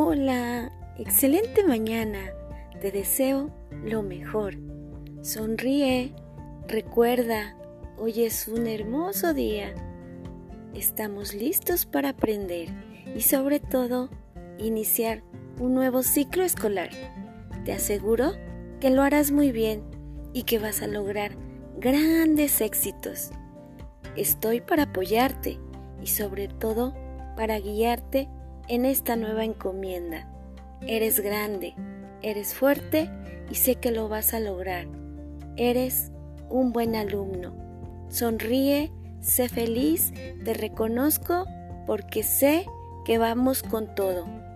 Hola, excelente mañana. Te deseo lo mejor. Sonríe, recuerda, hoy es un hermoso día. Estamos listos para aprender y sobre todo iniciar un nuevo ciclo escolar. Te aseguro que lo harás muy bien y que vas a lograr grandes éxitos. Estoy para apoyarte y sobre todo para guiarte en esta nueva encomienda. Eres grande, eres fuerte y sé que lo vas a lograr. Eres un buen alumno. Sonríe, sé feliz, te reconozco porque sé que vamos con todo.